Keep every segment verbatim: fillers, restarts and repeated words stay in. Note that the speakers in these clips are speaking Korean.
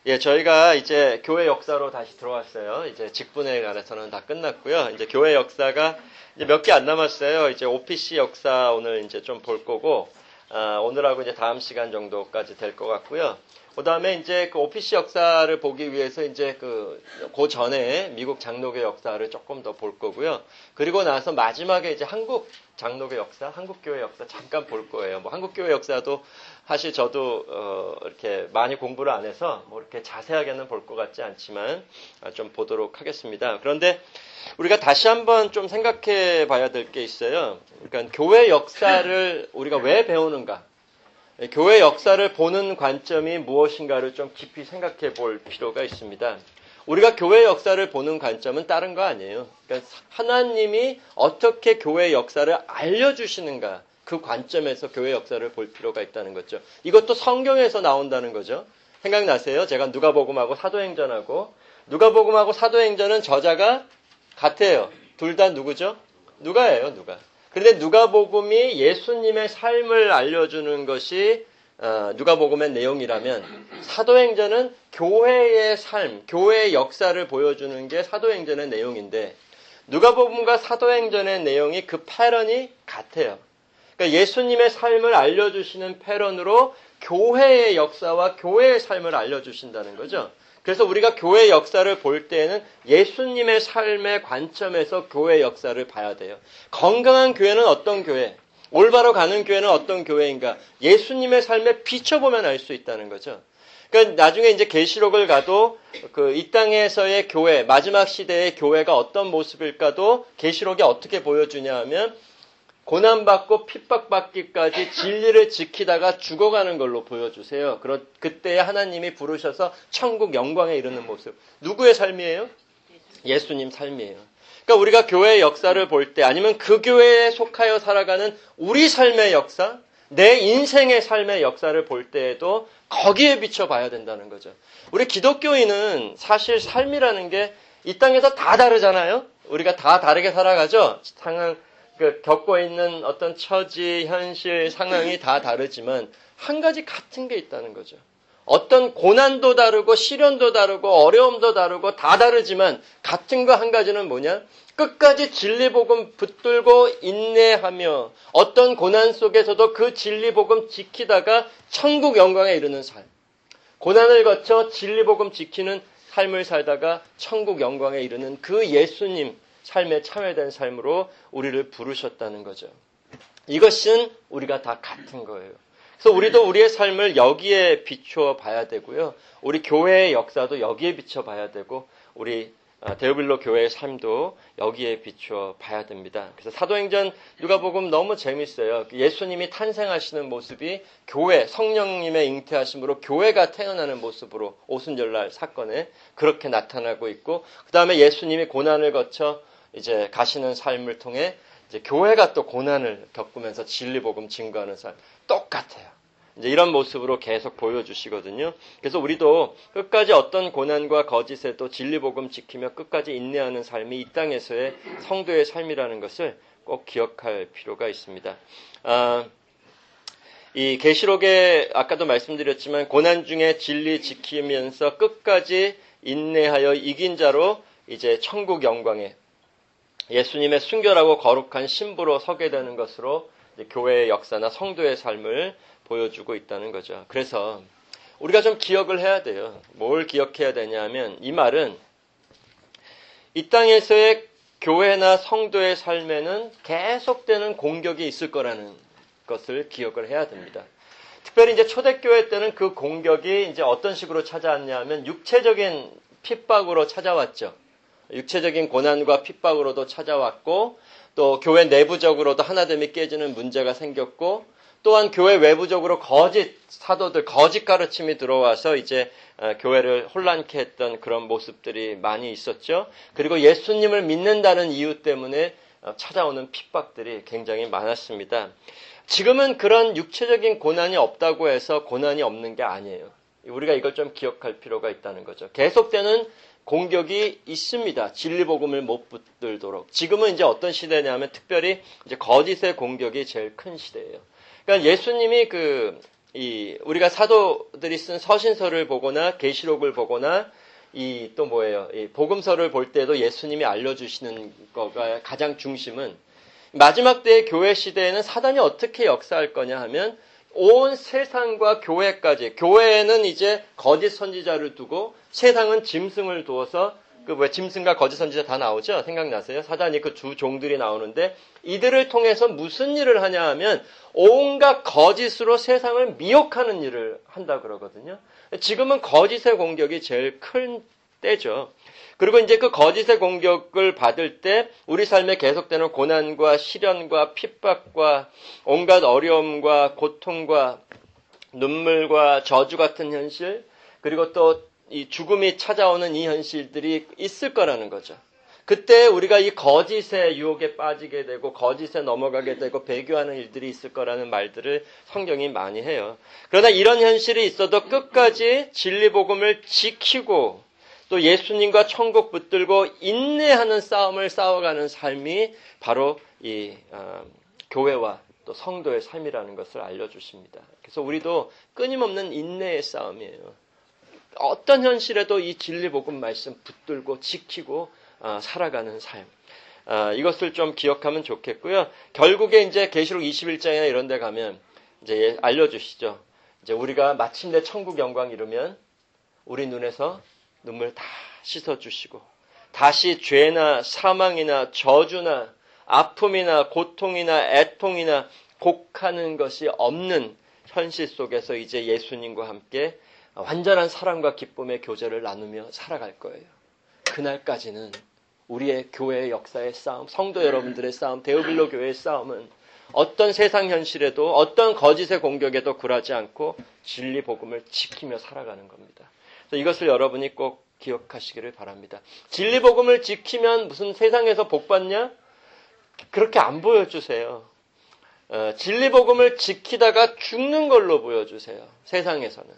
예, 저희가 이제 교회 역사로 다시 들어왔어요. 이제 직분에 관해서는 다 끝났고요. 이제 교회 역사가 이제 몇 개 안 남았어요. 이제 오피씨 역사 오늘 이제 좀 볼 거고, 아, 오늘하고 이제 다음 시간 정도까지 될 것 같고요. 그 다음에 이제 그 오피씨 역사를 보기 위해서 이제 그, 그 전에 미국 장로교 역사를 조금 더 볼 거고요. 그리고 나서 마지막에 이제 한국 장로교 역사, 한국교회 역사 잠깐 볼 거예요. 뭐 한국교회 역사도 사실 저도 어 이렇게 많이 공부를 안 해서 뭐 이렇게 자세하게는 볼 것 같지 않지만 좀 보도록 하겠습니다. 그런데 우리가 다시 한번 좀 생각해 봐야 될 게 있어요. 그러니까 교회 역사를 우리가 왜 배우는가? 교회 역사를 보는 관점이 무엇인가를 좀 깊이 생각해 볼 필요가 있습니다. 우리가 교회 역사를 보는 관점은 다른 거 아니에요. 그러니까 하나님이 어떻게 교회 역사를 알려주시는가, 그 관점에서 교회 역사를 볼 필요가 있다는 거죠. 이것도 성경에서 나온다는 거죠. 생각나세요? 제가 누가복음하고 사도행전하고, 누가복음하고 사도행전은 저자가 같아요. 둘 다 누구죠? 누가예요, 누가. 그런데 누가복음이 예수님의 삶을 알려주는 것이 어, 누가복음의 내용이라면 사도행전은 교회의 삶, 교회의 역사를 보여주는 게 사도행전의 내용인데 누가복음과 사도행전의 내용이 그 패런이 같아요. 그러니까 예수님의 삶을 알려주시는 패런으로 교회의 역사와 교회의 삶을 알려주신다는 거죠. 그래서 우리가 교회 역사를 볼 때에는 예수님의 삶의 관점에서 교회 역사를 봐야 돼요. 건강한 교회는 어떤 교회? 올바로 가는 교회는 어떤 교회인가? 예수님의 삶에 비춰보면 알 수 있다는 거죠. 그러니까 나중에 이제 계시록을 가도 그 이 땅에서의 교회, 마지막 시대의 교회가 어떤 모습일까도 계시록이 어떻게 보여주냐 하면 고난받고 핍박받기까지 진리를 지키다가 죽어가는 걸로 보여주세요. 그러, 그때 하나님이 부르셔서 천국 영광에 이르는 모습. 누구의 삶이에요? 예수님 삶이에요. 그러니까 우리가 교회의 역사를 볼 때 아니면 그 교회에 속하여 살아가는 우리 삶의 역사, 내 인생의 삶의 역사를 볼 때에도 거기에 비춰 봐야 된다는 거죠. 우리 기독교인은 사실 삶이라는 게 이 땅에서 다 다르잖아요. 우리가 다 다르게 살아가죠. 상황, 그 겪고 있는 어떤 처지, 현실, 상황이 다 다르지만 한 가지 같은 게 있다는 거죠. 어떤 고난도 다르고 시련도 다르고 어려움도 다르고 다 다르지만 같은 거 한 가지는 뭐냐? 끝까지 진리복음 붙들고 인내하며 어떤 고난 속에서도 그 진리복음 지키다가 천국 영광에 이르는 삶. 고난을 거쳐 진리복음 지키는 삶을 살다가 천국 영광에 이르는 그 예수님 삶에 참여된 삶으로 우리를 부르셨다는 거죠. 이것은 우리가 다 같은 거예요. 그래서 우리도 우리의 삶을 여기에 비추어 봐야 되고요. 우리 교회의 역사도 여기에 비춰 봐야 되고 우리 데오빌로 교회의 삶도 여기에 비추어 봐야 됩니다. 그래서 사도행전 누가복음 너무 재밌어요. 예수님이 탄생하시는 모습이 교회, 성령님의 잉태하심으로 교회가 태어나는 모습으로 오순절날 사건에 그렇게 나타나고 있고 그 다음에 예수님이 고난을 거쳐 이제 가시는 삶을 통해 이제 교회가 또 고난을 겪으면서 진리복음 증거하는 삶 똑같아요. 이제 이런 모습으로 계속 보여주시거든요. 그래서 우리도 끝까지 어떤 고난과 거짓에도 진리복음 지키며 끝까지 인내하는 삶이 이 땅에서의 성도의 삶이라는 것을 꼭 기억할 필요가 있습니다. 아, 이 계시록에 아까도 말씀드렸지만 고난 중에 진리 지키면서 끝까지 인내하여 이긴 자로 이제 천국 영광에 예수님의 순결하고 거룩한 신부로 서게 되는 것으로 이제 교회의 역사나 성도의 삶을 보여주고 있다는 거죠. 그래서 우리가 좀 기억을 해야 돼요. 뭘 기억해야 되냐면 이 말은 이 땅에서의 교회나 성도의 삶에는 계속되는 공격이 있을 거라는 것을 기억을 해야 됩니다. 특별히 이제 초대교회 때는 그 공격이 이제 어떤 식으로 찾아왔냐면 육체적인 핍박으로 찾아왔죠. 육체적인 고난과 핍박으로도 찾아왔고 또 교회 내부적으로도 하나됨이 깨지는 문제가 생겼고 또한 교회 외부적으로 거짓 사도들, 거짓 가르침이 들어와서 이제 교회를 혼란케 했던 그런 모습들이 많이 있었죠. 그리고 예수님을 믿는다는 이유 때문에 찾아오는 핍박들이 굉장히 많았습니다. 지금은 그런 육체적인 고난이 없다고 해서 고난이 없는 게 아니에요. 우리가 이걸 좀 기억할 필요가 있다는 거죠. 계속되는 공격이 있습니다. 진리복음을 못 붙들도록. 지금은 이제 어떤 시대냐면 특별히 이제 거짓의 공격이 제일 큰 시대예요. 그러니까 예수님이 그 이 우리가 사도들이 쓴 서신서를 보거나 계시록을 보거나 이 또 뭐예요? 이 복음서를 볼 때도 예수님이 알려주시는 거가 가장 중심은 마지막 때의 교회 시대에는 사단이 어떻게 역사할 거냐 하면 온 세상과 교회까지, 교회에는 이제 거짓 선지자를 두고 세상은 짐승을 두어서 그 뭐 짐승과 거짓 선지자 다 나오죠? 생각나세요? 사단이 그 두 종들이 나오는데 이들을 통해서 무슨 일을 하냐 하면 온갖 거짓으로 세상을 미혹하는 일을 한다 그러거든요. 지금은 거짓의 공격이 제일 큰 때죠. 그리고 이제 그 거짓의 공격을 받을 때 우리 삶에 계속되는 고난과 시련과 핍박과 온갖 어려움과 고통과 눈물과 저주 같은 현실, 그리고 또 이 죽음이 찾아오는 이 현실들이 있을 거라는 거죠. 그때 우리가 이 거짓의 유혹에 빠지게 되고 거짓에 넘어가게 되고 배교하는 일들이 있을 거라는 말들을 성경이 많이 해요. 그러나 이런 현실이 있어도 끝까지 진리복음을 지키고 또 예수님과 천국 붙들고 인내하는 싸움을 싸워가는 삶이 바로 이 어, 교회와 또 성도의 삶이라는 것을 알려주십니다. 그래서 우리도 끊임없는 인내의 싸움이에요. 어떤 현실에도 이 진리복음 말씀 붙들고 지키고 어, 살아가는 삶. 어, 이것을 좀 기억하면 좋겠고요. 결국에 이제 계시록 이십일 장이나 이런 데 가면 이제 알려주시죠. 이제 우리가 마침내 천국 영광 이루면 우리 눈에서 눈물 다 씻어주시고 다시 죄나 사망이나 저주나 아픔이나 고통이나 애통이나 곡하는 것이 없는 현실 속에서 이제 예수님과 함께 완전한 사랑과 기쁨의 교제를 나누며 살아갈 거예요. 그날까지는 우리의 교회의 역사의 싸움, 성도 여러분들의 싸움, 데오빌로 교회의 싸움은 어떤 세상 현실에도 어떤 거짓의 공격에도 굴하지 않고 진리 복음을 지키며 살아가는 겁니다. 그래서 이것을 여러분이 꼭 기억하시기를 바랍니다. 진리 복음을 지키면 무슨 세상에서 복 받냐? 그렇게 안 보여주세요. 어, 진리 복음을 지키다가 죽는 걸로 보여주세요. 세상에서는.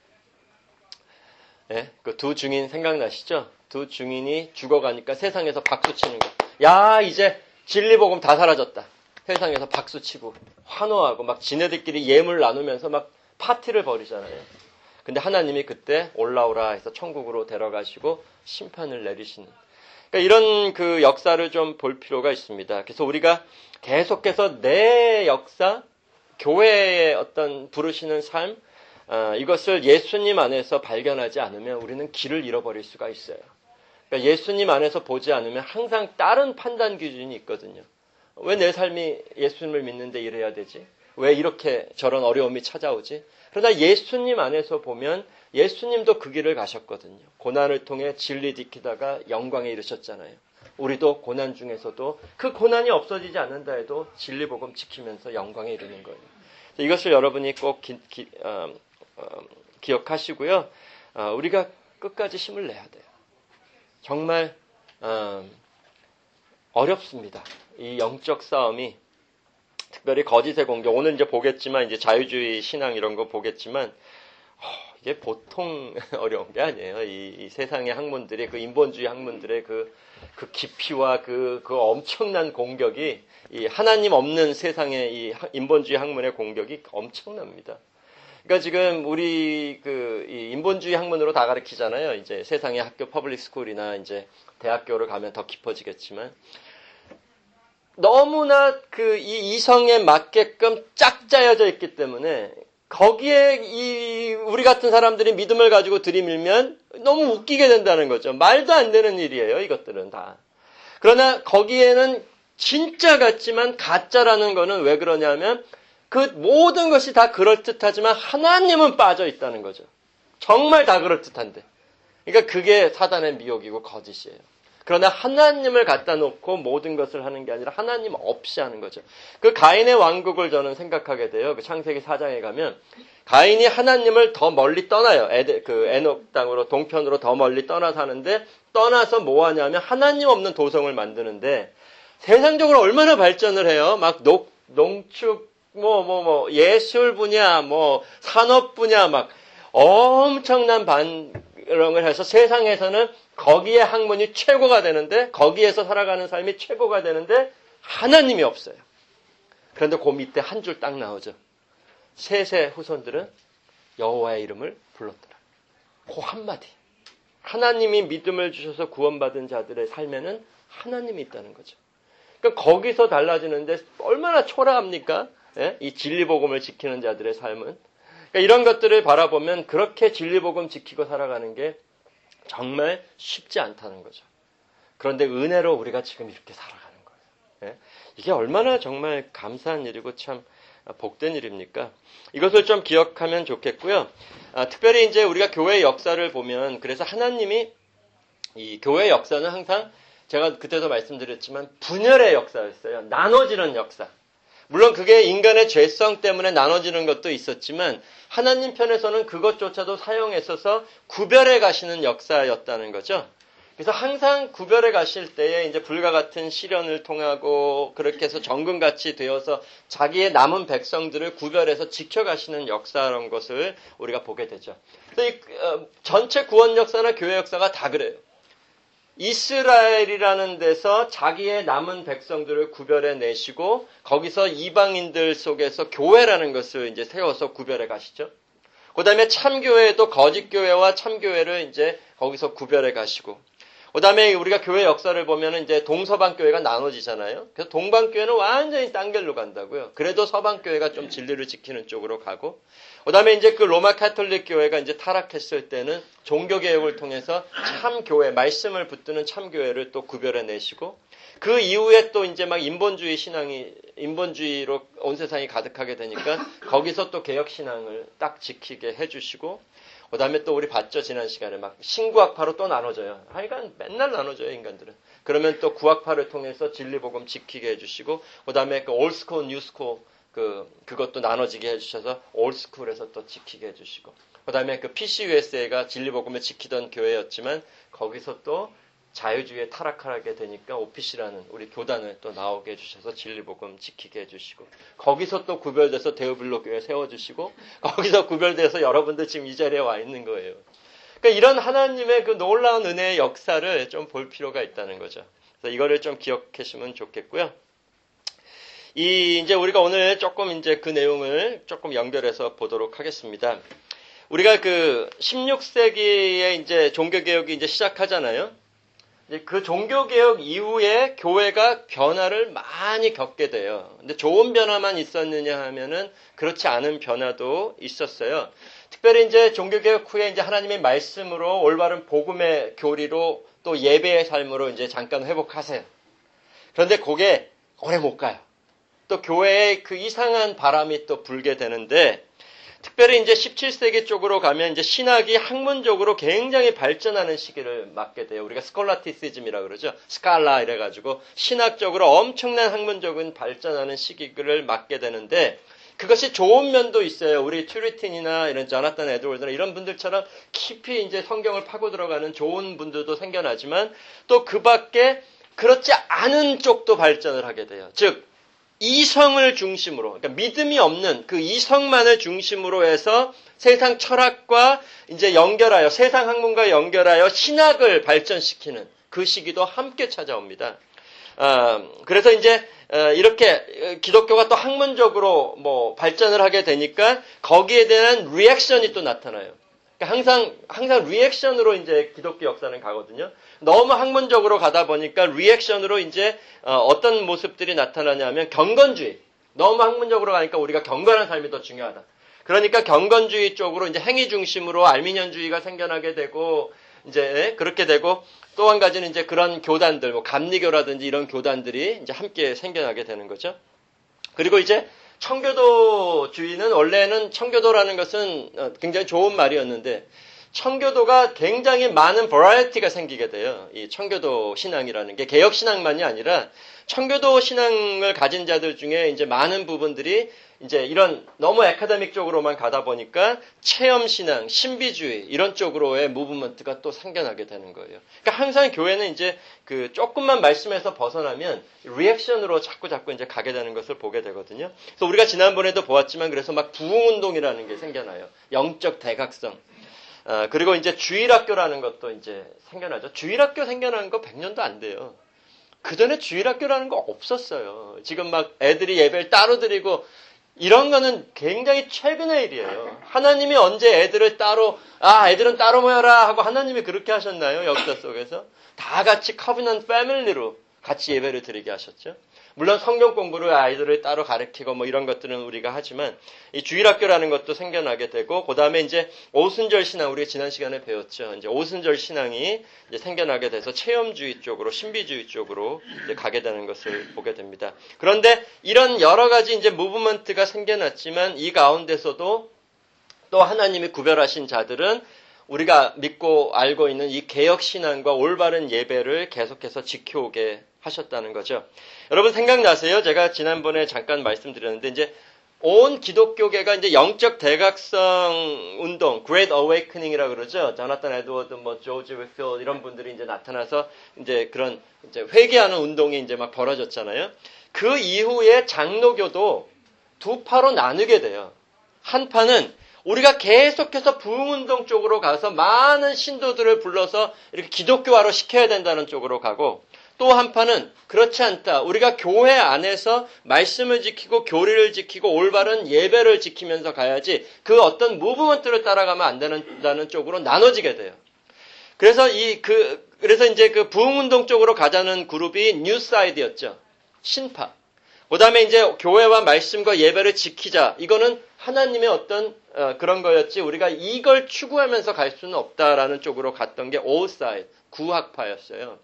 네, 그 두 증인 생각나시죠? 두 증인이 죽어가니까 세상에서 박수 치는 거. 야, 이제 진리 복음 다 사라졌다. 세상에서 박수 치고 환호하고 막 지네들끼리 예물 나누면서 막 파티를 벌이잖아요. 근데 하나님이 그때 올라오라 해서 천국으로 데려가시고 심판을 내리시는. 그러니까 이런 그 역사를 좀 볼 필요가 있습니다. 그래서 우리가 계속해서 내 역사, 교회의 어떤 부르시는 삶, 어, 이것을 예수님 안에서 발견하지 않으면 우리는 길을 잃어버릴 수가 있어요. 그러니까 예수님 안에서 보지 않으면 항상 다른 판단 기준이 있거든요. 왜 내 삶이 예수님을 믿는데 이래야 되지? 왜 이렇게 저런 어려움이 찾아오지? 그러나 예수님 안에서 보면 예수님도 그 길을 가셨거든요. 고난을 통해 진리 지키다가 영광에 이르셨잖아요. 우리도 고난 중에서도 그 고난이 없어지지 않는다 해도 진리 복음 지키면서 영광에 이르는 거예요. 이것을 여러분이 꼭 기, 기, 어, 어, 기억하시고요. 어, 우리가 끝까지 힘을 내야 돼요. 정말 어, 어렵습니다. 이 영적 싸움이 특별히 거짓의 공격. 오늘 이제 보겠지만 이제 자유주의 신앙 이런 거 보겠지만 어, 이게 보통 어려운 게 아니에요. 이, 이 세상의 학문들의 그 인본주의 학문들의 그, 그 깊이와 그, 그 엄청난 공격이 이 하나님 없는 세상의 이 인본주의 학문의 공격이 엄청납니다. 그러니까 지금 우리 그 이 인본주의 학문으로 다 가르치잖아요. 이제 세상의 학교 퍼블릭 스쿨이나 이제 대학교를 가면 더 깊어지겠지만 너무나 그 이 이성에 맞게끔 짝 짜여져 있기 때문에 거기에 이 우리 같은 사람들이 믿음을 가지고 들이밀면 너무 웃기게 된다는 거죠. 말도 안 되는 일이에요. 이것들은 다. 그러나 거기에는 진짜 같지만 가짜라는 거는 왜 그러냐면 그 모든 것이 다 그럴듯하지만 하나님은 빠져 있다는 거죠. 정말 다 그럴듯한데. 그러니까 그게 사단의 미혹이고 거짓이에요. 그러나 하나님을 갖다 놓고 모든 것을 하는 게 아니라 하나님 없이 하는 거죠. 그 가인의 왕국을 저는 생각하게 돼요. 그 창세기 사 장에 가면 가인이 하나님을 더 멀리 떠나요. 에데, 그 에녹 땅으로 동편으로 더 멀리 떠나서 하는데 떠나서 뭐 하냐면 하나님 없는 도성을 만드는데 세상적으로 얼마나 발전을 해요. 막 녹, 농축 뭐 뭐 뭐 예술 분야 뭐 산업 분야 막 엄청난 반응을 해서 세상에서는 거기에 학문이 최고가 되는데 거기에서 살아가는 삶이 최고가 되는데 하나님이 없어요. 그런데 그 밑에 한 줄 딱 나오죠. 셋의 후손들은 여호와의 이름을 불렀더라. 그 한마디. 하나님이 믿음을 주셔서 구원받은 자들의 삶에는 하나님이 있다는 거죠. 그러니까 거기서 달라지는데 얼마나 초라합니까? 예? 이 진리복음을 지키는 자들의 삶은. 그러니까 이런 것들을 바라보면 그렇게 진리복음 지키고 살아가는 게 정말 쉽지 않다는 거죠. 그런데 은혜로 우리가 지금 이렇게 살아가는 거예요. 예? 이게 얼마나 정말 감사한 일이고 참 복된 일입니까? 이것을 좀 기억하면 좋겠고요. 아, 특별히 이제 우리가 교회의 역사를 보면 그래서 하나님이 이 교회의 역사는 항상 제가 그때도 말씀드렸지만 분열의 역사였어요. 나눠지는 역사. 물론 그게 인간의 죄성 때문에 나눠지는 것도 있었지만 하나님 편에서는 그것조차도 사용했어서 구별해 가시는 역사였다는 거죠. 그래서 항상 구별해 가실 때에 이제 불과 같은 시련을 통하고 그렇게 해서 정금같이 되어서 자기의 남은 백성들을 구별해서 지켜가시는 역사라는 것을 우리가 보게 되죠. 그래서 이 어, 전체 구원 역사나 교회 역사가 다 그래요. 이스라엘이라는 데서 자기의 남은 백성들을 구별해 내시고 거기서 이방인들 속에서 교회라는 것을 이제 세워서 구별해 가시죠. 그 다음에 참교회도 거짓교회와 참교회를 이제 거기서 구별해 가시고 그 다음에 우리가 교회 역사를 보면 이제 동서방교회가 나눠지잖아요. 그래서 동방교회는 완전히 딴 길로 간다고요. 그래도 서방교회가 좀 진리를 지키는 쪽으로 가고, 그 다음에 이제 그 로마 카톨릭 교회가 이제 타락했을 때는 종교개혁을 통해서 참교회, 말씀을 붙드는 참교회를 또 구별해 내시고, 그 이후에 또 이제 막 인본주의 신앙이, 인본주의로 온 세상이 가득하게 되니까 거기서 또 개혁신앙을 딱 지키게 해주시고, 그 다음에 또 우리 봤죠, 지난 시간에. 막 신구학파로 또 나눠져요. 하여간 맨날 나눠져요, 인간들은. 그러면 또 구학파를 통해서 진리복음 지키게 해주시고, 그 다음에 그 올스쿨, 뉴스쿨, 그, 그것도 나눠지게 해주셔서 올스쿨에서 또 지키게 해주시고, 그 다음에 그 피씨유에스에이가 진리복음을 지키던 교회였지만, 거기서 또 자유주의에 타락하게 되니까 오피씨라는 우리 교단을 또 나오게 해주셔서 진리복음 지키게 해주시고, 거기서 또 구별돼서 데우빌로 교회 세워주시고, 거기서 구별돼서 여러분들 지금 이 자리에 와 있는 거예요. 그러니까 이런 하나님의 그 놀라운 은혜의 역사를 좀 볼 필요가 있다는 거죠. 그래서 이거를 좀 기억하시면 좋겠고요. 이 이제 우리가 오늘 조금 이제 그 내용을 조금 연결해서 보도록 하겠습니다. 우리가 그 십육 세기에 이제 종교개혁이 이제 시작하잖아요. 그 종교개혁 이후에 교회가 변화를 많이 겪게 돼요. 근데 좋은 변화만 있었느냐 하면은 그렇지 않은 변화도 있었어요. 특별히 이제 종교개혁 후에 이제 하나님의 말씀으로 올바른 복음의 교리로 또 예배의 삶으로 이제 잠깐 회복하세요. 그런데 그게 오래 못 가요. 또 교회에 그 이상한 바람이 또 불게 되는데, 특별히 이제 십칠 세기 쪽으로 가면 이제 신학이 학문적으로 굉장히 발전하는 시기를 맞게 돼요. 우리가 스콜라티시즘이라고 그러죠. 스칼라 이래가지고 신학적으로 엄청난 학문적인 발전하는 시기를 맞게 되는데, 그것이 좋은 면도 있어요. 우리 튜리틴이나 이런 조나탄 에드워드나 이런 분들처럼 깊이 이제 성경을 파고 들어가는 좋은 분들도 생겨나지만, 또 그 밖에 그렇지 않은 쪽도 발전을 하게 돼요. 즉, 이성을 중심으로, 그러니까 믿음이 없는 그 이성만을 중심으로 해서 세상 철학과 이제 연결하여, 세상 학문과 연결하여 신학을 발전시키는 그 시기도 함께 찾아옵니다. 어, 그래서 이제 어, 이렇게 기독교가 또 학문적으로 뭐 발전을 하게 되니까 거기에 대한 리액션이 또 나타나요. 그러니까 항상 항상 리액션으로 이제 기독교 역사는 가거든요. 너무 학문적으로 가다 보니까 리액션으로 이제 어, 어떤 모습들이 나타나냐면 경건주의. 너무 학문적으로 가니까 우리가 경건한 삶이 더 중요하다. 그러니까 경건주의 쪽으로 이제 행위 중심으로 알미니언주의가 생겨나게 되고, 이제 그렇게 되고, 또 한 가지는 이제 그런 교단들, 뭐 감리교라든지 이런 교단들이 이제 함께 생겨나게 되는 거죠. 그리고 이제 청교도주의는, 원래는 청교도라는 것은 굉장히 좋은 말이었는데, 청교도가 굉장히 많은 버라이어티가 생기게 돼요. 이 청교도 신앙이라는 게 개혁 신앙만이 아니라 청교도 신앙을 가진 자들 중에 이제 많은 부분들이 이제 이런 너무 에카데믹 쪽으로만 가다 보니까 체험 신앙, 신비주의 이런 쪽으로의 무브먼트가 또 생겨나게 되는 거예요. 그러니까 항상 교회는 이제 그 조금만 말씀에서 벗어나면 리액션으로 자꾸 자꾸 이제 가게 되는 것을 보게 되거든요. 그래서 우리가 지난번에도 보았지만 그래서 막 부흥운동이라는 게 생겨나요. 영적 대각성. 아, 그리고 이제 주일학교라는 것도 이제 생겨나죠. 주일학교 생겨난 거 백 년도 안 돼요. 그 전에 주일학교라는 거 없었어요. 지금 막 애들이 예배를 따로 드리고 이런 거는 굉장히 최근의 일이에요. 하나님이 언제 애들을 따로, 아, 애들은 따로 모여라 하고 하나님이 그렇게 하셨나요? 역사 속에서? 다 같이 커비넌트 패밀리로 같이 예배를 드리게 하셨죠. 물론 성경 공부를 아이들을 따로 가르치고 뭐 이런 것들은 우리가 하지만 이 주일학교라는 것도 생겨나게 되고 그 다음에 이제 오순절 신앙 우리가 지난 시간에 배웠죠. 이제 오순절 신앙이 이제 생겨나게 돼서 체험주의 쪽으로 신비주의 쪽으로 이제 가게 되는 것을 보게 됩니다. 그런데 이런 여러 가지 이제 무브먼트가 생겨났지만 이 가운데서도 또 하나님이 구별하신 자들은 우리가 믿고 알고 있는 이 개혁 신앙과 올바른 예배를 계속해서 지켜오게 하셨다는 거죠. 여러분 생각나세요? 제가 지난번에 잠깐 말씀드렸는데 이제 온 기독교계가 이제 영적 대각성 운동, Great Awakening이라고 그러죠. 조나탄 에드워드, 뭐 조지 웨필 이런 분들이 이제 나타나서 이제 그런 이제 회개하는 운동이 이제 막 벌어졌잖아요. 그 이후에 장로교도 두 파로 나누게 돼요. 한 파는 우리가 계속해서 부흥운동 쪽으로 가서 많은 신도들을 불러서 이렇게 기독교화로 시켜야 된다는 쪽으로 가고 또 한파는 그렇지 않다. 우리가 교회 안에서 말씀을 지키고 교리를 지키고 올바른 예배를 지키면서 가야지 그 어떤 무브먼트를 따라가면 안 된다는 쪽으로 나눠지게 돼요. 그래서 이 그 그래서 이제 그 부흥운동 쪽으로 가자는 그룹이 뉴사이드였죠. 신파. 그다음에 이제 교회와 말씀과 예배를 지키자. 이거는 하나님의 어떤 어, 그런 거였지 우리가 이걸 추구하면서 갈 수는 없다라는 쪽으로 갔던 게 올사이드 구학파였어요.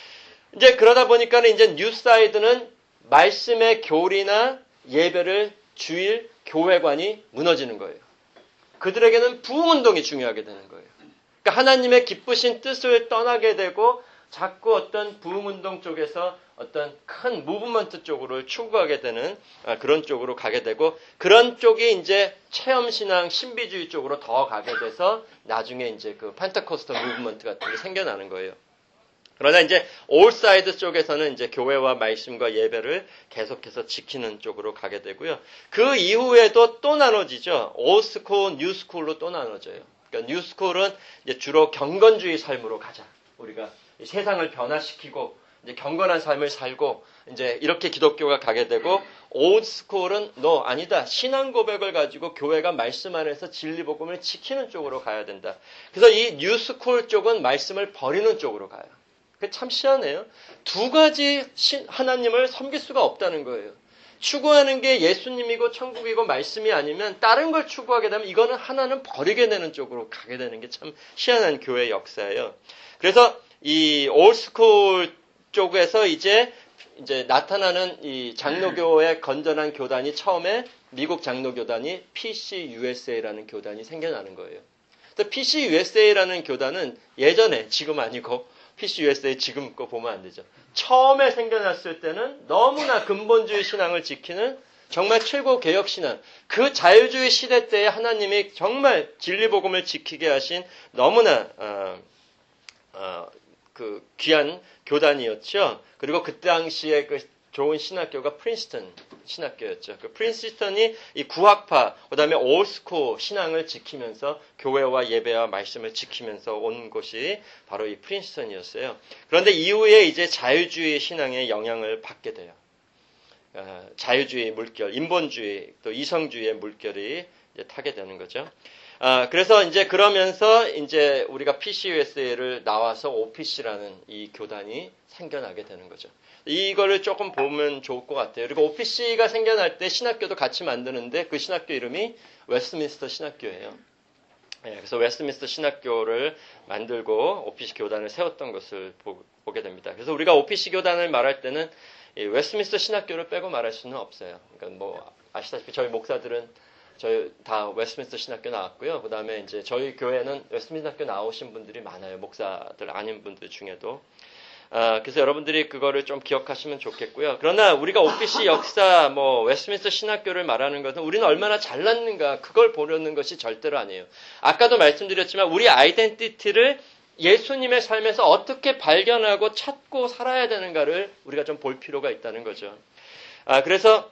이제 그러다 보니까는 이제 뉴사이드는 말씀의 교리나 예배를 주일 교회관이 무너지는 거예요. 그들에게는 부흥운동이 중요하게 되는 거예요. 그러니까 하나님의 기쁘신 뜻을 떠나게 되고 자꾸 어떤 부흥운동 쪽에서 어떤 큰 무브먼트 쪽으로 추구하게 되는 그런 쪽으로 가게 되고 그런 쪽이 이제 체험신앙 신비주의 쪽으로 더 가게 돼서 나중에 이제 그 펜테코스터 무브먼트 같은 게 생겨나는 거예요. 그러나 이제 올사이드 쪽에서는 이제 교회와 말씀과 예배를 계속해서 지키는 쪽으로 가게 되고요. 그 이후에도 또 나눠지죠. 올스쿨, 뉴스쿨로 또 나눠져요. 그러니까 뉴스쿨은 이제 주로 경건주의 삶으로 가자. 우리가 세상을 변화시키고 이제 경건한 삶을 살고 이제 이렇게 기독교가 가게 되고 올스쿨은 너 아니다. 신앙 고백을 가지고 교회가 말씀 안에서 진리 복음을 지키는 쪽으로 가야 된다. 그래서 이 뉴스쿨 쪽은 말씀을 버리는 쪽으로 가요. 참 희한해요. 두 가지 하나님을 섬길 수가 없다는 거예요. 추구하는 게 예수님이고 천국이고 말씀이 아니면 다른 걸 추구하게 되면 이거는 하나는 버리게 되는 쪽으로 가게 되는 게 참 희한한 교회의 역사예요. 그래서 이 올스쿨 쪽에서 이제 이제 나타나는 이 장로교의 건전한 교단이 처음에 미국 장로교단이 피씨유에스에이라는 교단이 생겨나는 거예요. 그래서 피씨유에스에이라는 교단은 예전에 지금 아니고 피씨유에스에이 지금 거 보면 안 되죠. 처음에 생겨났을 때는 너무나 근본주의 신앙을 지키는 정말 최고 개혁 신앙. 그 자유주의 시대 때에 하나님이 정말 진리복음을 지키게 하신 너무나 어, 어, 그 귀한 교단이었죠. 그리고 그 당시에 그 좋은 신학교가 프린스턴 신학교였죠. 그 프린스턴이 이 구학파, 그 다음에 올스쿨 신앙을 지키면서 교회와 예배와 말씀을 지키면서 온 곳이 바로 이 프린스턴이었어요. 그런데 이후에 이제 자유주의 신앙의 영향을 받게 돼요. 어, 자유주의 물결, 인본주의, 또 이성주의의 물결이 이제 타게 되는 거죠. 아, 그래서 이제 그러면서 이제 우리가 피씨유에스에이를 나와서 오피씨라는 이 교단이 생겨나게 되는 거죠. 이거를 조금 보면 좋을 것 같아요. 그리고 오피씨가 생겨날 때 신학교도 같이 만드는데 그 신학교 이름이 웨스트민스터 신학교예요. 네, 그래서 웨스트민스터 신학교를 만들고 오피씨 교단을 세웠던 것을 보, 보게 됩니다. 그래서 우리가 오피씨 교단을 말할 때는 이 웨스트민스터 신학교를 빼고 말할 수는 없어요. 그러니까 뭐 아시다시피 저희 목사들은 저희 다 웨스트민스터 신학교 나왔고요. 그 다음에 이제 저희 교회는 웨스트민스터 신학교 나오신 분들이 많아요. 목사들 아닌 분들 중에도. 아, 그래서 여러분들이 그거를 좀 기억하시면 좋겠고요. 그러나 우리가 오피씨 역사, 뭐 웨스트민스터 신학교를 말하는 것은 우리는 얼마나 잘났는가 그걸 보려는 것이 절대로 아니에요. 아까도 말씀드렸지만 우리 아이덴티티를 예수님의 삶에서 어떻게 발견하고 찾고 살아야 되는가를 우리가 좀 볼 필요가 있다는 거죠. 아, 그래서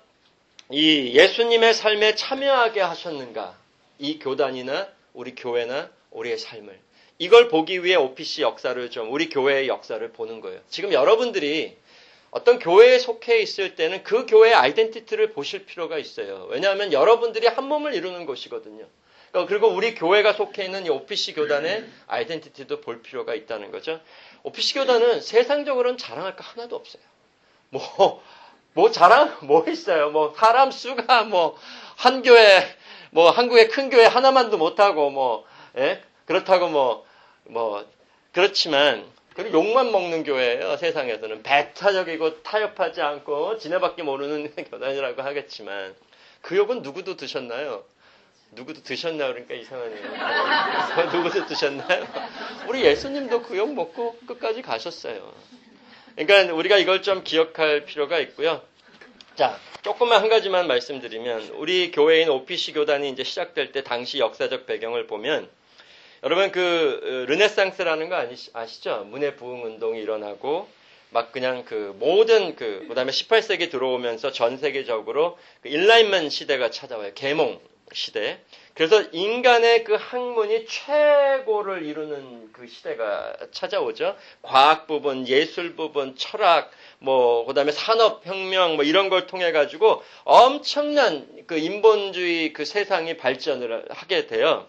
이 예수님의 삶에 참여하게 하셨는가? 이 교단이나 우리 교회나 우리의 삶을. 이걸 보기 위해 오피씨 역사를 좀, 우리 교회의 역사를 보는 거예요. 지금 여러분들이 어떤 교회에 속해 있을 때는 그 교회의 아이덴티티를 보실 필요가 있어요. 왜냐하면 여러분들이 한 몸을 이루는 곳이거든요. 그리고 우리 교회가 속해 있는 이 오피씨 교단의 아이덴티티도 볼 필요가 있다는 거죠. 오피씨 교단은 세상적으로는 자랑할 거 하나도 없어요. 뭐, 뭐 자랑, 뭐 있어요. 뭐 사람 수가 뭐 한 교회, 뭐 한국의 큰 교회 하나만도 못하고 뭐, 예? 그렇다고 뭐, 뭐, 그렇지만, 그리고 욕만 먹는 교회예요, 세상에서는. 배타적이고 타협하지 않고 지네밖에 모르는 교단이라고 하겠지만, 그 욕은 누구도 드셨나요? 누구도 드셨나 그러니까 이상하네요. 누구도 드셨나요? 우리 예수님도 그 욕 먹고 끝까지 가셨어요. 그러니까 우리가 이걸 좀 기억할 필요가 있고요. 자, 조금만 한 가지만 말씀드리면 우리 교회인 오피씨 교단이 이제 시작될 때 당시 역사적 배경을 보면 여러분 그 르네상스라는 거 아시, 아시죠? 문해 부흥 운동이 일어나고 막 그냥 그 모든 그 그다음에 십팔 세기 들어오면서 전 세계적으로 그 인라인먼트 시대가 찾아와요. 계몽 시대. 그래서 인간의 그 학문이 최고를 이루는 그 시대가 찾아오죠. 과학 부분, 예술 부분, 철학, 뭐 그다음에 산업 혁명 뭐 이런 걸 통해 가지고 엄청난 그 인본주의 그 세상이 발전을 하게 돼요.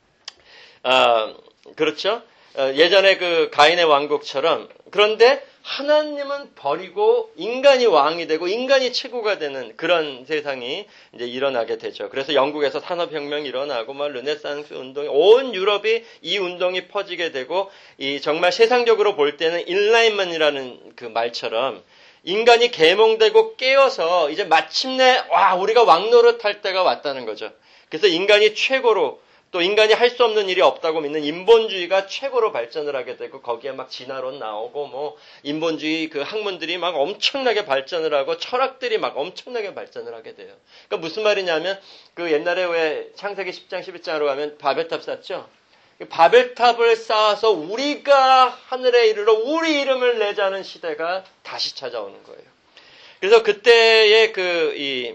아, 그렇죠? 예전에 그 가인의 왕국처럼. 그런데 하나님은 버리고 인간이 왕이 되고 인간이 최고가 되는 그런 세상이 이제 일어나게 되죠. 그래서 영국에서 산업혁명이 일어나고 막 르네상스 운동이 온 유럽이 이 운동이 퍼지게 되고 이 정말 세상적으로 볼 때는 인라인먼이라는 그 말처럼 인간이 계몽되고 깨어서 이제 마침내 와 우리가 왕노릇할 때가 왔다는 거죠. 그래서 인간이 최고로 또 인간이 할 수 없는 일이 없다고 믿는 인본주의가 최고로 발전을 하게 되고 거기에 막 진화론 나오고 뭐 인본주의 그 학문들이 막 엄청나게 발전을 하고 철학들이 막 엄청나게 발전을 하게 돼요. 그러니까 무슨 말이냐면 그 옛날에 왜 창세기 십 장 십일 장으로 가면 바벨탑 쌓죠. 바벨탑을 쌓아서 우리가 하늘에 이르러 우리 이름을 내자는 시대가 다시 찾아오는 거예요. 그래서 그때의 그 이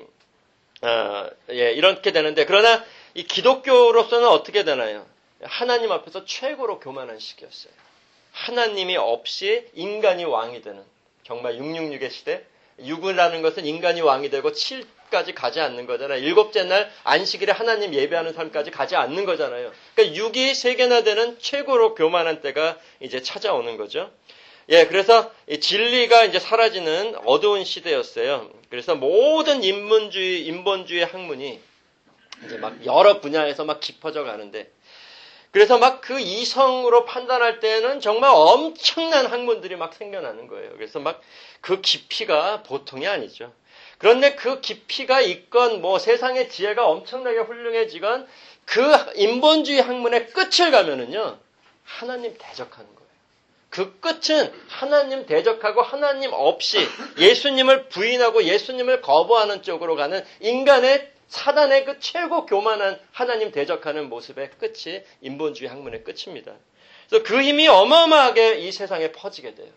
어, 예, 이렇게 되는데 그러나 이 기독교로서는 어떻게 되나요? 하나님 앞에서 최고로 교만한 시기였어요. 하나님이 없이 인간이 왕이 되는 정말 육백육십육의 시대. 육이라는 것은 인간이 왕이 되고 칠까지 가지 않는 거잖아요. 일곱째 날 안식일에 하나님 예배하는 삶까지 가지 않는 거잖아요. 그러니까 육이 세 개나 되는 최고로 교만한 때가 이제 찾아오는 거죠. 예, 그래서 이 진리가 이제 사라지는 어두운 시대였어요. 그래서 모든 인문주의, 인본주의 학문이 이제 막 여러 분야에서 막 깊어져 가는데, 그래서 막 그 이성으로 판단할 때는 정말 엄청난 학문들이 막 생겨나는 거예요. 그래서 막 그 깊이가 보통이 아니죠. 그런데 그 깊이가 있건 뭐 세상의 지혜가 엄청나게 훌륭해지건 그 인본주의 학문의 끝을 가면은요, 하나님 대적하는 거예요. 그 끝은 하나님 대적하고 하나님 없이 예수님을 부인하고 예수님을 거부하는 쪽으로 가는 인간의 사단의 그 최고 교만한 하나님 대적하는 모습의 끝이 인본주의 학문의 끝입니다. 그래서 그 힘이 어마어마하게 이 세상에 퍼지게 돼요.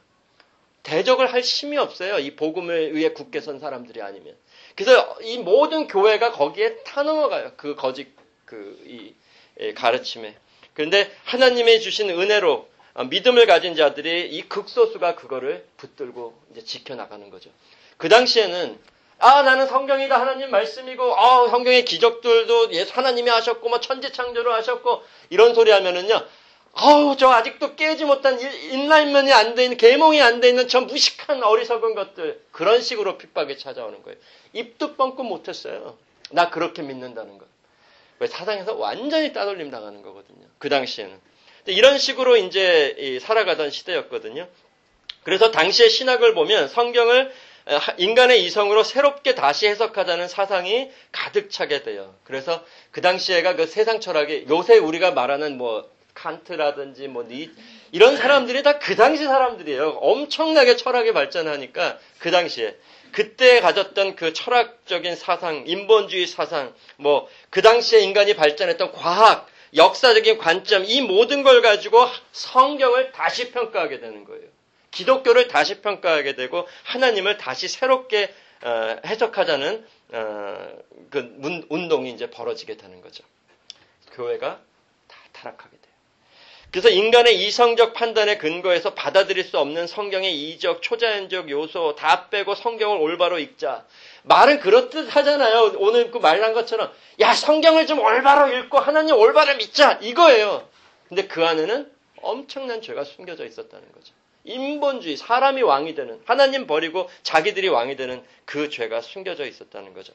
대적을 할 힘이 없어요. 이 복음을 위해 굳게 선 사람들이 아니면. 그래서 이 모든 교회가 거기에 타넘어가요. 그 거짓 그 이 가르침에. 그런데 하나님의 주신 은혜로 믿음을 가진 자들이 이 극소수가 그거를 붙들고 이제 지켜나가는 거죠. 그 당시에는 아, 나는 성경이다. 하나님 말씀이고, 아, 성경의 기적들도 예, 하나님이 하셨고, 뭐, 천지창조를 하셨고, 이런 소리 하면은요, 아우, 저 아직도 깨지 못한 인라인먼이 안 돼 있는, 계몽이 안 돼 있는 저 무식한 어리석은 것들. 그런 식으로 핍박이 찾아오는 거예요. 입도 뻥끗 못했어요. 나 그렇게 믿는다는 것. 왜 사상에서 완전히 따돌림 당하는 거거든요. 그 당시에는. 이런 식으로 이제 살아가던 시대였거든요. 그래서 당시의 신학을 보면 성경을 인간의 이성으로 새롭게 다시 해석하자는 사상이 가득 차게 돼요. 그래서 그 당시에가 그 세상 철학이 요새 우리가 말하는 뭐 칸트라든지 뭐 니 이런 사람들이 다 그 당시 사람들이에요. 엄청나게 철학이 발전하니까 그 당시에 그때 가졌던 그 철학적인 사상, 인본주의 사상, 뭐 그 당시에 인간이 발전했던 과학, 역사적인 관점 이 모든 걸 가지고 성경을 다시 평가하게 되는 거예요. 기독교를 다시 평가하게 되고 하나님을 다시 새롭게 어, 해석하자는 어, 그 운동이 이제 벌어지게 되는 거죠. 교회가 다 타락하게 돼요. 그래서 인간의 이성적 판단에 근거해서 받아들일 수 없는 성경의 이적, 초자연적 요소 다 빼고 성경을 올바로 읽자. 말은 그렇듯 하잖아요. 오늘 그 말한 것처럼 야 성경을 좀 올바로 읽고 하나님 올바로 믿자 이거예요. 근데 그 안에는 엄청난 죄가 숨겨져 있었다는 거죠. 인본주의, 사람이 왕이 되는, 하나님 버리고 자기들이 왕이 되는 그 죄가 숨겨져 있었다는 거죠.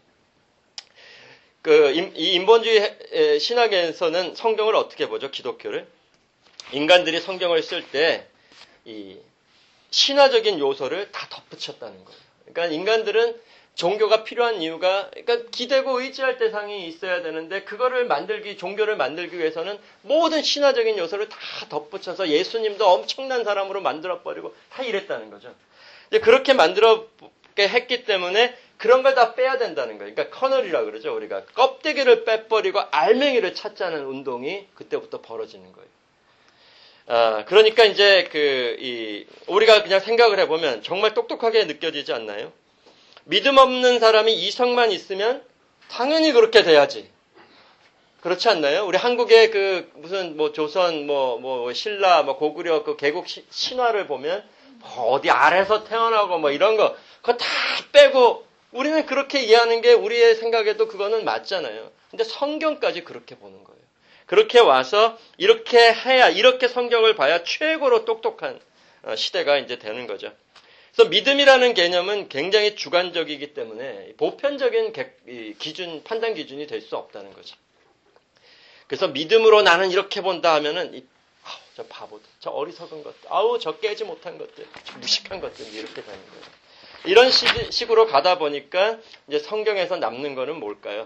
그 이 인본주의 신학에서는 성경을 어떻게 보죠? 기독교를 인간들이 성경을 쓸 때 이 신화적인 요소를 다 덧붙였다는 거예요. 그러니까 인간들은 종교가 필요한 이유가 그러니까 기대고 의지할 대상이 있어야 되는데 그거를 만들기 종교를 만들기 위해서는 모든 신화적인 요소를 다 덧붙여서 예수님도 엄청난 사람으로 만들어버리고 다 이랬다는 거죠. 이제 그렇게 만들었게 했기 때문에 그런 걸 다 빼야 된다는 거예요. 그러니까 커널이라 그러죠. 우리가 껍데기를 빼버리고 알맹이를 찾자는 운동이 그때부터 벌어지는 거예요. 아, 그러니까 이제 그, 이, 우리가 그냥 생각을 해보면 정말 똑똑하게 느껴지지 않나요? 믿음 없는 사람이 이성만 있으면 당연히 그렇게 돼야지. 그렇지 않나요? 우리 한국의 그 무슨 뭐 조선, 뭐, 뭐 신라, 뭐 고구려 그 개국 시, 신화를 보면 뭐 어디 아래서 태어나고 뭐 이런 거, 그거 다 빼고 우리는 그렇게 이해하는 게 우리의 생각에도 그거는 맞잖아요. 근데 성경까지 그렇게 보는 거예요. 그렇게 와서 이렇게 해야, 이렇게 성경을 봐야 최고로 똑똑한 시대가 이제 되는 거죠. 그래서 믿음이라는 개념은 굉장히 주관적이기 때문에 보편적인 기준, 판단 기준이 될 수 없다는 거죠. 그래서 믿음으로 나는 이렇게 본다 하면은, 아우, 저 바보들, 저 어리석은 것들, 아우, 저 깨지 못한 것들, 저 무식한 것들, 이렇게 되는 거예요. 이런 식으로 가다 보니까 이제 성경에서 남는 거는 뭘까요?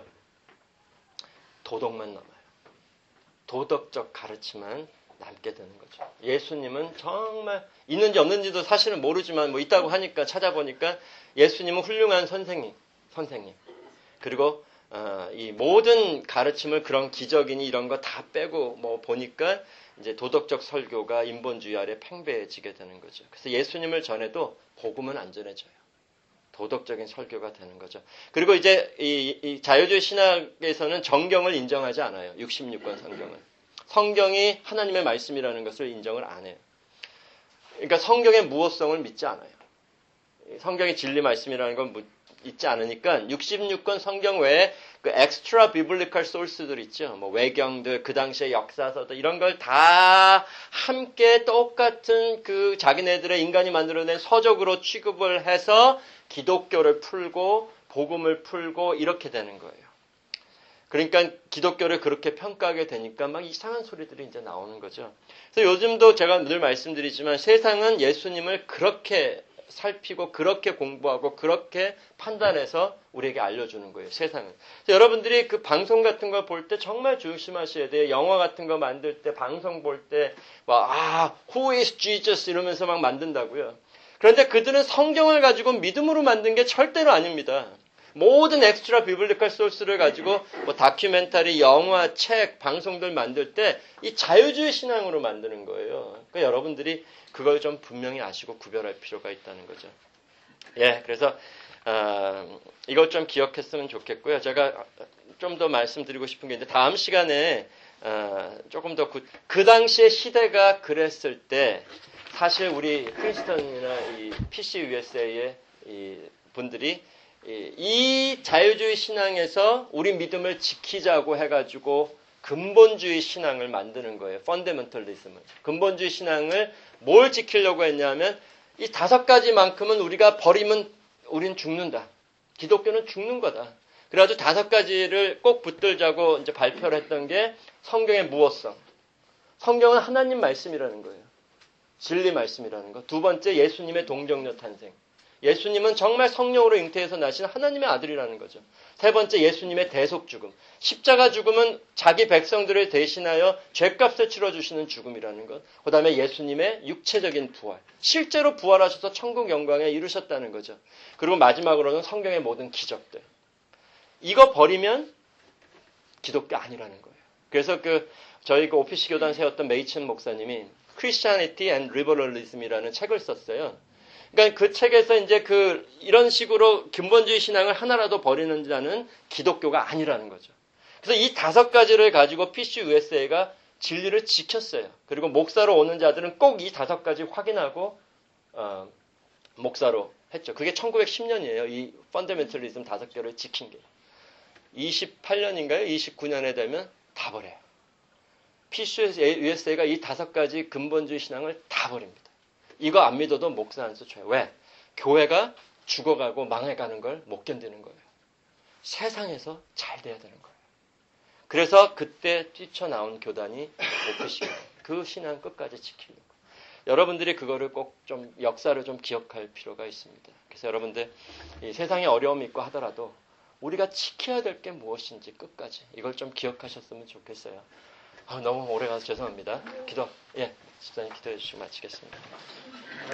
도덕만 남아요. 도덕적 가르침만 남게 되는 거죠. 예수님은 정말 있는지 없는지도 사실은 모르지만 뭐 있다고 하니까 찾아보니까 예수님은 훌륭한 선생님, 선생님. 그리고 어, 이 모든 가르침을 그런 기적이니 이런 거 다 빼고 뭐 보니까 이제 도덕적 설교가 인본주의 아래 팽배해지게 되는 거죠. 그래서 예수님을 전해도 복음은 안 전해져요. 도덕적인 설교가 되는 거죠. 그리고 이제 이, 이 자유주의 신학에서는 정경을 인정하지 않아요. 육십육 권 성경은. 성경이 하나님의 말씀이라는 것을 인정을 안 해요. 그러니까 성경의 무호성을 믿지 않아요. 성경의 진리 말씀이라는 건 믿지 않으니까 육십육 권 성경 외에 그 엑스트라 비블리컬 소스들 있죠. 뭐 외경들, 그 당시의 역사서들 이런 걸 다 함께 똑같은 그 자기네들의 인간이 만들어낸 서적으로 취급을 해서 기독교를 풀고 복음을 풀고 이렇게 되는 거예요. 그러니까 기독교를 그렇게 평가하게 되니까 막 이상한 소리들이 이제 나오는 거죠. 그래서 요즘도 제가 늘 말씀드리지만 세상은 예수님을 그렇게 살피고 그렇게 공부하고 그렇게 판단해서 우리에게 알려주는 거예요. 세상은. 여러분들이 그 방송 같은 걸 볼 때 정말 조심하셔야 돼요. 영화 같은 거 만들 때 방송 볼 때 막 아, who is Jesus 이러면서 막 만든다고요. 그런데 그들은 성경을 가지고 믿음으로 만든 게 절대로 아닙니다. 모든 엑스트라 비블리컬 소스를 가지고 뭐 다큐멘터리, 영화, 책, 방송들 만들 때 이 자유주의 신앙으로 만드는 거예요. 그러니까 여러분들이 그걸 좀 분명히 아시고 구별할 필요가 있다는 거죠. 예, 그래서 어, 이것 좀 기억했으면 좋겠고요. 제가 좀 더 말씀드리고 싶은 게 이제 다음 시간에 어, 조금 더 그, 그 당시의 시대가 그랬을 때 사실 우리 크리스천이나 이 피씨 유에스에이의 이 분들이 이, 이 자유주의 신앙에서 우리 믿음을 지키자고 해가지고 근본주의 신앙을 만드는 거예요. 펀더멘털리즘을. 근본주의 신앙을 뭘 지키려고 했냐면 이 다섯 가지만큼은 우리가 버리면 우린 죽는다. 기독교는 죽는 거다. 그래가지고 다섯 가지를 꼭 붙들자고 이제 발표를 했던 게 성경의 무엇성. 성경은 하나님 말씀이라는 거예요. 진리 말씀이라는 거. 두 번째 예수님의 동정녀 탄생. 예수님은 정말 성령으로 잉태해서 나신 하나님의 아들이라는 거죠. 세 번째 예수님의 대속 죽음. 십자가 죽음은 자기 백성들을 대신하여 죄값을 치러주시는 죽음이라는 것. 그 다음에 예수님의 육체적인 부활. 실제로 부활하셔서 천국 영광에 이르셨다는 거죠. 그리고 마지막으로는 성경의 모든 기적들. 이거 버리면 기독교 아니라는 거예요. 그래서 그 저희 그 오피시 교단 세웠던 메이천 목사님이 Christianity and Liberalism이라는 책을 썼어요. 그러니까 그 책에서 이제 그 이런 식으로 근본주의 신앙을 하나라도 버리는 자는 기독교가 아니라는 거죠. 그래서 이 다섯 가지를 가지고 피씨 유에스에이가 진리를 지켰어요. 그리고 목사로 오는 자들은 꼭 이 다섯 가지 확인하고 어, 목사로 했죠. 그게 천구백십 년이에요. 이 펀더멘털리즘 다섯 개를 지킨 게. 이십팔 년인가요? 이십구 년에 되면 다 버려요. 피씨유에스에이가 이 다섯 가지 근본주의 신앙을 다 버립니다. 이거 안 믿어도 목사 안 써줘요. 왜? 교회가 죽어가고 망해가는 걸 못 견디는 거예요. 세상에서 잘 돼야 되는 거예요. 그래서 그때 뛰쳐나온 교단이 오피씨예요. 그 신앙 끝까지 지키려고. 여러분들이 그거를 꼭 좀 역사를 좀 기억할 필요가 있습니다. 그래서 여러분들 이 세상에 어려움이 있고 하더라도 우리가 지켜야 될 게 무엇인지 끝까지 이걸 좀 기억하셨으면 좋겠어요. 아, 너무 오래 가서 죄송합니다. 기도, 예, 집사님 기도해 주시고 마치겠습니다.